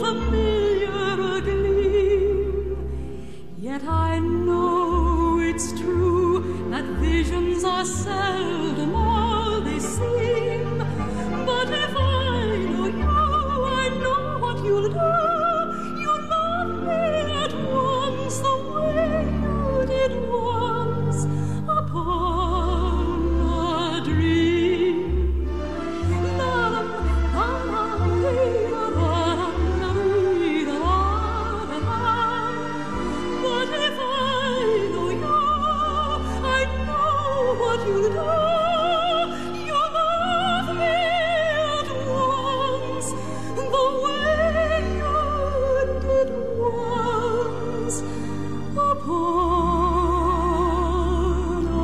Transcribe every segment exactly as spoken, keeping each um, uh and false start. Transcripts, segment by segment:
familiar gleam. Yet I know it's true that visions are seldom all they seem. But if I know you, I know what you'll do. You'll love me at once the way you did once upon a dream. But if I know you, I know what you'll do. You'll love me at once the way you did once upon a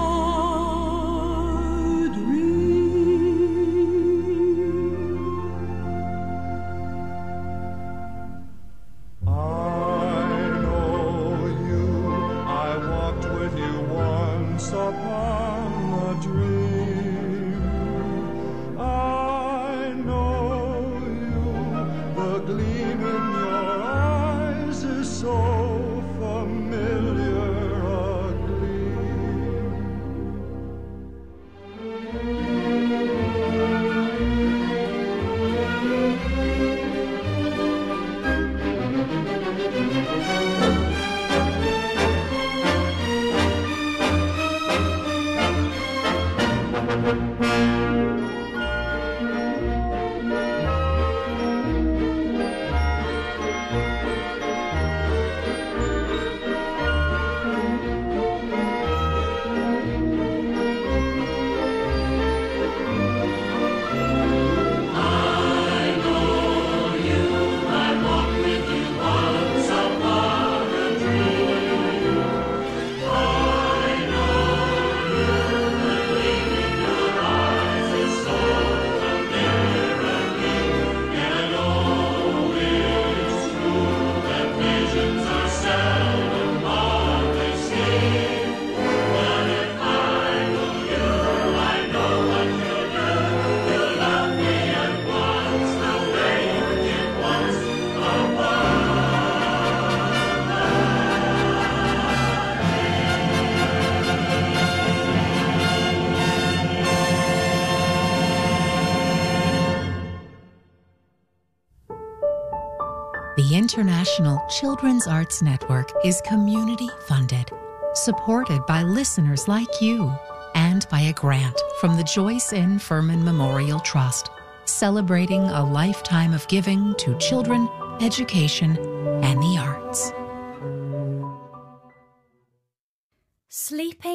dream. I know you, I walked with you once upon a dream. I know you, the gleam in your eyes is so familiar a gleam. The International Children's Arts Network is community-funded, supported by listeners like you, and by a grant from the Joyce N. Furman Memorial Trust, celebrating a lifetime of giving to children, education, and the arts. Sleeping